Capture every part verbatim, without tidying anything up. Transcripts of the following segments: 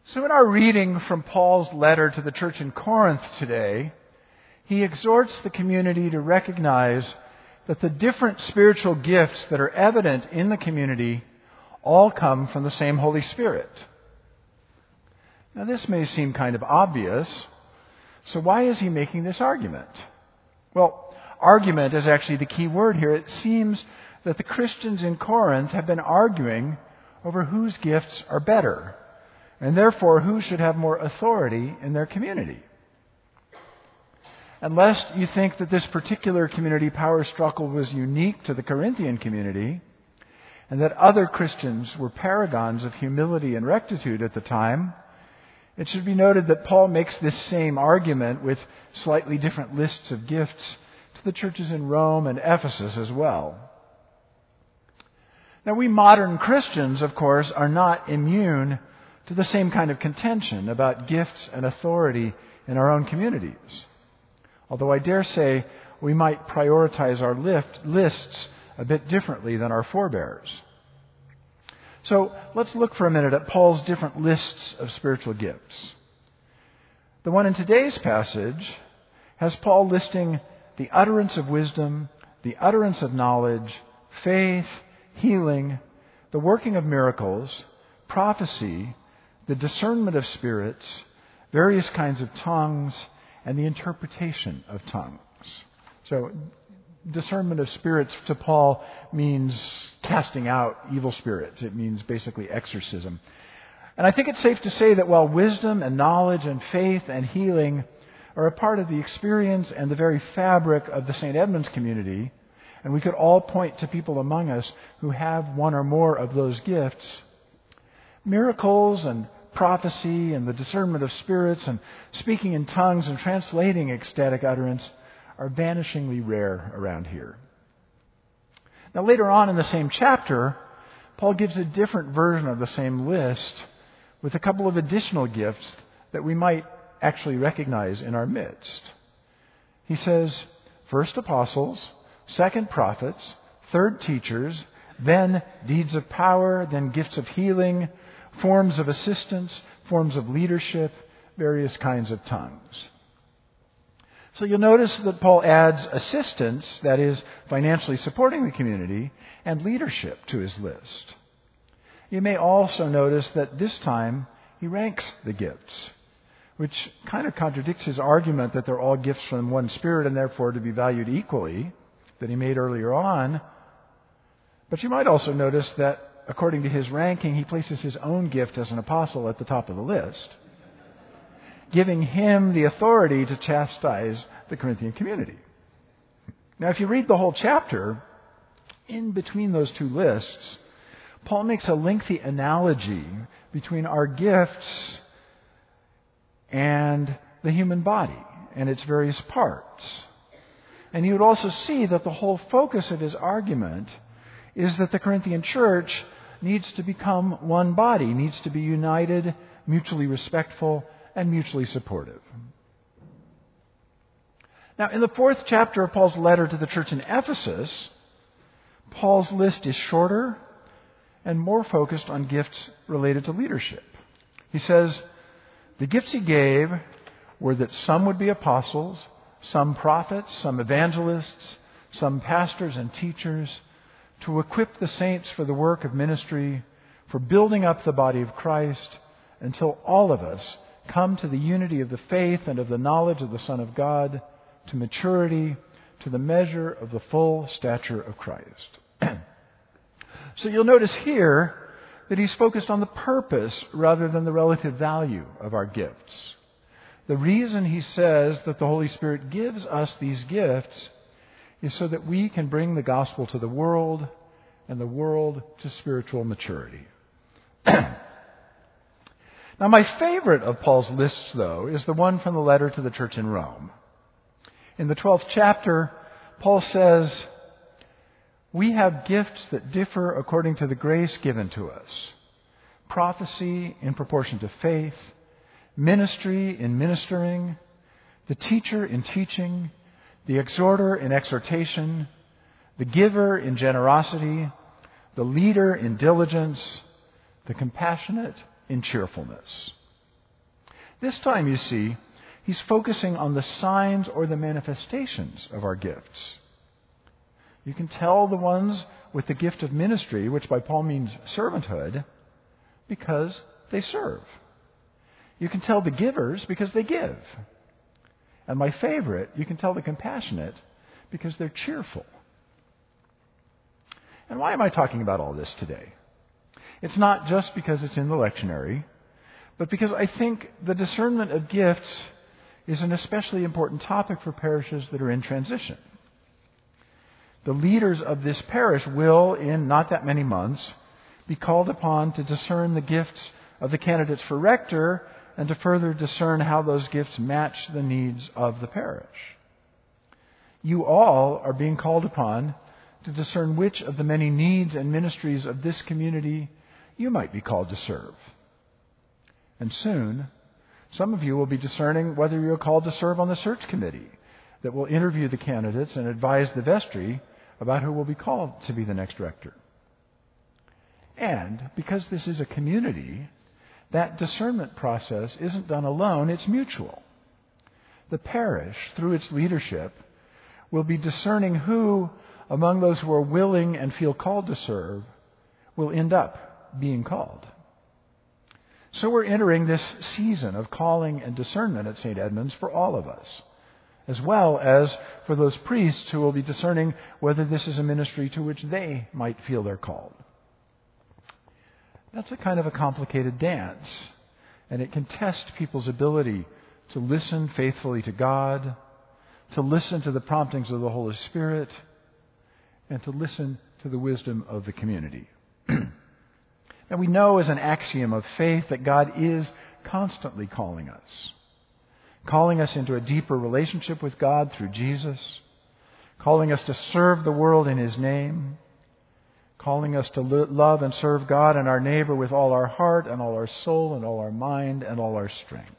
So in our reading from Paul's letter to the church in Corinth today, he exhorts the community to recognize that the different spiritual gifts that are evident in the community all come from the same Holy Spirit. Now this may seem kind of obvious, so why is he making this argument? Well, argument is actually the key word here. It seems that the Christians in Corinth have been arguing over whose gifts are better, and therefore who should have more authority in their community. And lest you think that this particular community power struggle was unique to the Corinthian community, and that other Christians were paragons of humility and rectitude at the time, it should be noted that Paul makes this same argument with slightly different lists of gifts to the churches in Rome and Ephesus as well. Now, we modern Christians, of course, are not immune to the same kind of contention about gifts and authority in our own communities. Although I dare say we might prioritize our lift, lists a bit differently than our forebears. So let's look for a minute at Paul's different lists of spiritual gifts. The one in today's passage has Paul listing the utterance of wisdom, the utterance of knowledge, faith, healing, the working of miracles, prophecy, the discernment of spirits, various kinds of tongues, and the interpretation of tongues. So, discernment of spirits to Paul means casting out evil spirits. It means basically exorcism. And I think it's safe to say that while wisdom and knowledge and faith and healing are a part of the experience and the very fabric of the Saint Edmunds community, and we could all point to people among us who have one or more of those gifts, miracles and prophecy and the discernment of spirits and speaking in tongues and translating ecstatic utterance are vanishingly rare around here. Now later on in the same chapter, Paul gives a different version of the same list with a couple of additional gifts that we might actually recognize in our midst. He says, first apostles, second prophets, third teachers, then deeds of power, then gifts of healing, forms of assistance, forms of leadership, various kinds of tongues. So you'll notice that Paul adds assistance, that is, financially supporting the community, and leadership to his list. You may also notice that this time he ranks the gifts, which kind of contradicts his argument that they're all gifts from one Spirit and therefore to be valued equally that he made earlier on. But you might also notice that according to his ranking, he places his own gift as an apostle at the top of the list, giving him the authority to chastise the Corinthian community. Now, if you read the whole chapter, in between those two lists, Paul makes a lengthy analogy between our gifts and the human body and its various parts. And you would also see that the whole focus of his argument is that the Corinthian church needs to become one body, needs to be united, mutually respectful, and mutually supportive. Now, in the fourth chapter of Paul's letter to the church in Ephesus, Paul's list is shorter and more focused on gifts related to leadership. He says, the gifts he gave were that some would be apostles, some prophets, some evangelists, some pastors and teachers, to equip the saints for the work of ministry, for building up the body of Christ, until all of us come to the unity of the faith and of the knowledge of the Son of God, to maturity, to the measure of the full stature of Christ. So you'll notice here that he's focused on the purpose rather than the relative value of our gifts. The reason he says that the Holy Spirit gives us these gifts is so that we can bring the gospel to the world and the world to spiritual maturity. Now, my favorite of Paul's lists, though, is the one from the letter to the church in Rome. In the twelfth chapter, Paul says, we have gifts that differ according to the grace given to us. Prophecy in proportion to faith, ministry in ministering, the teacher in teaching, the exhorter in exhortation, the giver in generosity, the leader in diligence, the compassionate in cheerfulness. This time, you see, he's focusing on the signs or the manifestations of our gifts. You can tell the ones with the gift of ministry, which by Paul means servanthood, because they serve. You can tell the givers because they give. And my favorite, you can tell the compassionate because they're cheerful. And why am I talking about all this today? It's not just because it's in the lectionary, but because I think the discernment of gifts is an especially important topic for parishes that are in transition. The leaders of this parish will, in not that many months, be called upon to discern the gifts of the candidates for rector and to further discern how those gifts match the needs of the parish. You all are being called upon to discern which of the many needs and ministries of this community you might be called to serve. And soon, some of you will be discerning whether you're called to serve on the search committee that will interview the candidates and advise the vestry about who will be called to be the next rector. And because this is a community, that discernment process isn't done alone, it's mutual. The parish, through its leadership, will be discerning who, among those who are willing and feel called to serve, will end up being called. So we're entering this season of calling and discernment at Saint Edmund's for all of us, as well as for those priests who will be discerning whether this is a ministry to which they might feel they're called. That's a kind of a complicated dance, and it can test people's ability to listen faithfully to God, to listen to the promptings of the Holy Spirit, and to listen to the wisdom of the community. And we know as an axiom of faith that God is constantly calling us, calling us into a deeper relationship with God through Jesus, calling us to serve the world in His name, calling us to love and serve God and our neighbor with all our heart and all our soul and all our mind and all our strength.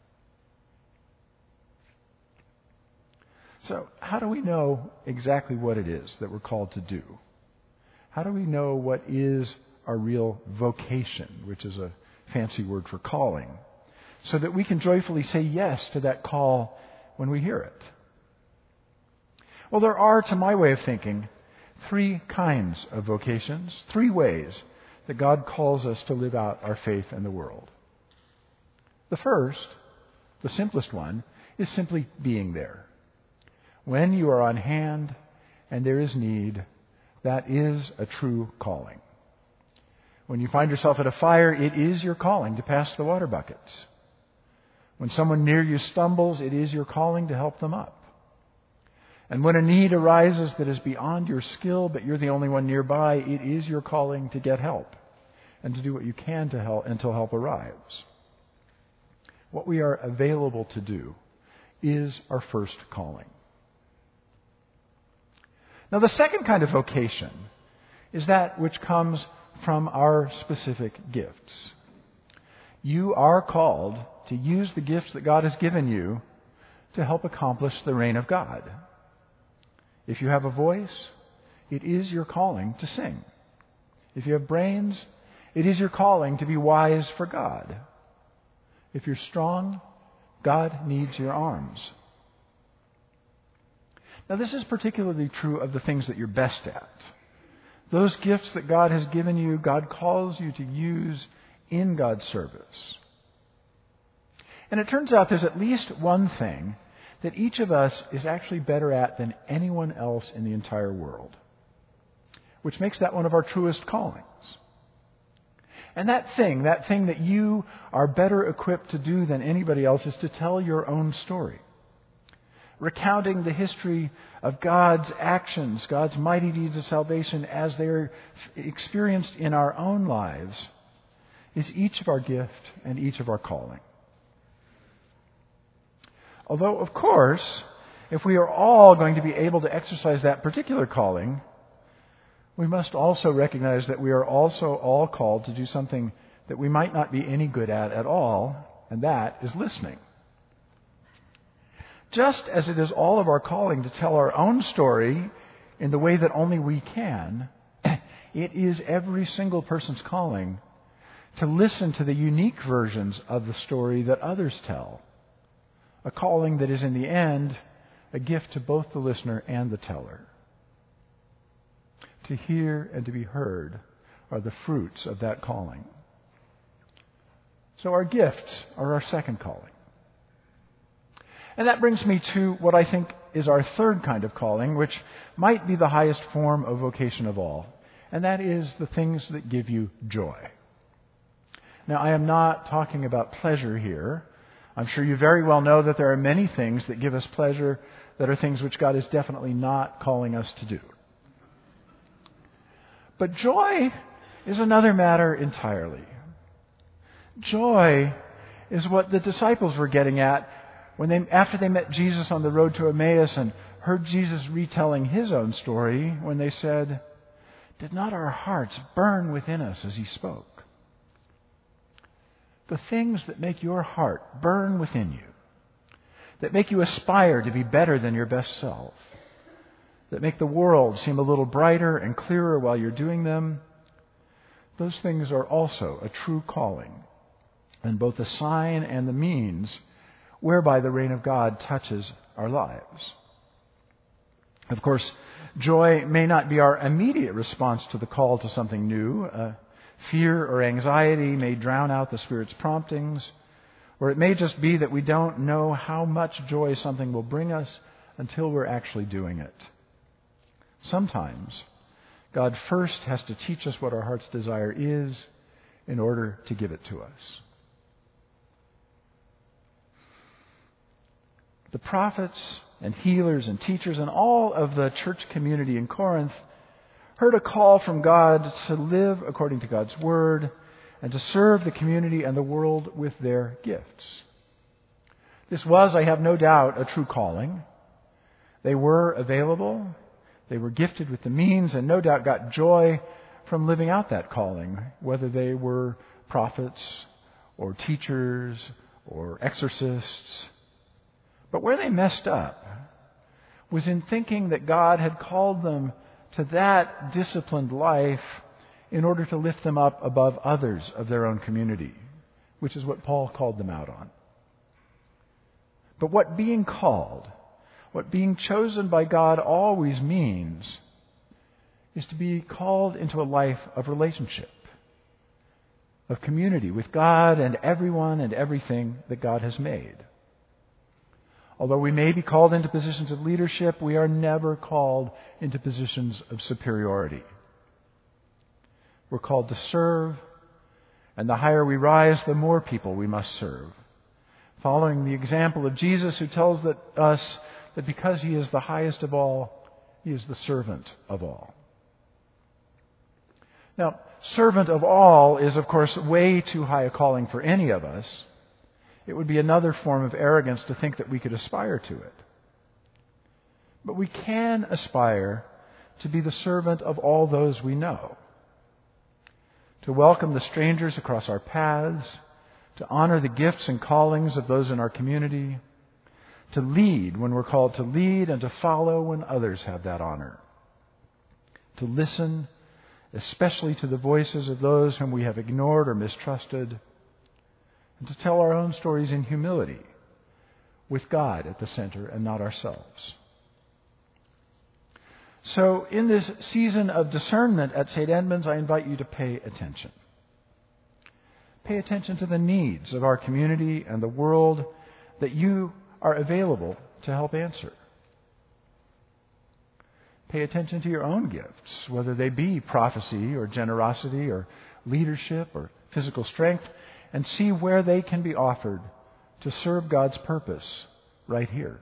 So, how do we know exactly what it is that we're called to do? How do we know what is our real vocation, which is a fancy word for calling, so that we can joyfully say yes to that call when we hear it? Well, there are, to my way of thinking, three kinds of vocations, three ways that God calls us to live out our faith in the world. The first, the simplest one, is simply being there. When you are on hand and there is need, that is a true calling. When you find yourself at a fire, it is your calling to pass the water buckets. When someone near you stumbles, it is your calling to help them up. And when a need arises that is beyond your skill, but you're the only one nearby, it is your calling to get help and to do what you can to help until help arrives. What we are available to do is our first calling. Now, the second kind of vocation is that which comes from our specific gifts. You are called to use the gifts that God has given you to help accomplish the reign of God. If you have a voice, it is your calling to sing. If you have brains, it is your calling to be wise for God. If you're strong, God needs your arms. Now, this is particularly true of the things that you're best at. Those gifts that God has given you, God calls you to use in God's service. And it turns out there's at least one thing that each of us is actually better at than anyone else in the entire world, which makes that one of our truest callings. And that thing, that thing that you are better equipped to do than anybody else, is to tell your own story. Recounting the history of God's actions, God's mighty deeds of salvation as they are experienced in our own lives, is each of our gift and each of our calling. Although, of course, if we are all going to be able to exercise that particular calling, we must also recognize that we are also all called to do something that we might not be any good at at all, and that is listening. Just as it is all of our calling to tell our own story in the way that only we can, it is every single person's calling to listen to the unique versions of the story that others tell, a calling that is in the end a gift to both the listener and the teller. To hear and to be heard are the fruits of that calling. So our gifts are our second calling. And that brings me to what I think is our third kind of calling, which might be the highest form of vocation of all, and that is the things that give you joy. Now, I am not talking about pleasure here. I'm sure you very well know that there are many things that give us pleasure that are things which God is definitely not calling us to do. But joy is another matter entirely. Joy is what the disciples were getting at when they, after they met Jesus on the road to Emmaus and heard Jesus retelling his own story, when they said, "Did not our hearts burn within us as he spoke?" The things that make your heart burn within you, that make you aspire to be better than your best self, that make the world seem a little brighter and clearer while you're doing them, those things are also a true calling, and both the sign and the means whereby the reign of God touches our lives. Of course, joy may not be our immediate response to the call to something new. Uh, fear or anxiety may drown out the Spirit's promptings, or it may just be that we don't know how much joy something will bring us until we're actually doing it. Sometimes, God first has to teach us what our heart's desire is in order to give it to us. The prophets and healers and teachers and all of the church community in Corinth heard a call from God to live according to God's word and to serve the community and the world with their gifts. This was, I have no doubt, a true calling. They were available. They were gifted with the means and no doubt got joy from living out that calling, whether they were prophets or teachers or exorcists. But where they messed up was in thinking that God had called them to that disciplined life in order to lift them up above others of their own community, which is what Paul called them out on. But what being called, what being chosen by God always means, is to be called into a life of relationship, of community with God and everyone and everything that God has made. Although we may be called into positions of leadership, we are never called into positions of superiority. We're called to serve, and the higher we rise, the more people we must serve. Following the example of Jesus, who tells that, us that because he is the highest of all, he is the servant of all. Now, servant of all is, of course, way too high a calling for any of us. It would be another form of arrogance to think that we could aspire to it. But we can aspire to be the servant of all those we know, to welcome the strangers across our paths, to honor the gifts and callings of those in our community, to lead when we're called to lead, and to follow when others have that honor, to listen, especially to the voices of those whom we have ignored or mistrusted, and to tell our own stories in humility, with God at the center and not ourselves. So in this season of discernment at Saint Edmund's, I invite you to pay attention. Pay attention to the needs of our community and the world that you are available to help answer. Pay attention to your own gifts, whether they be prophecy or generosity or leadership or physical strength, and see where they can be offered to serve God's purpose right here.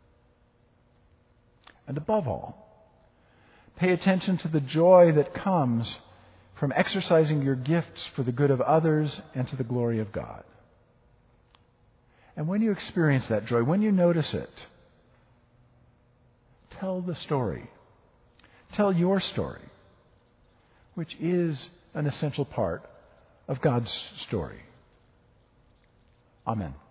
And above all, pay attention to the joy that comes from exercising your gifts for the good of others and to the glory of God. And when you experience that joy, when you notice it, tell the story. Tell your story, which is an essential part of God's story. Amen.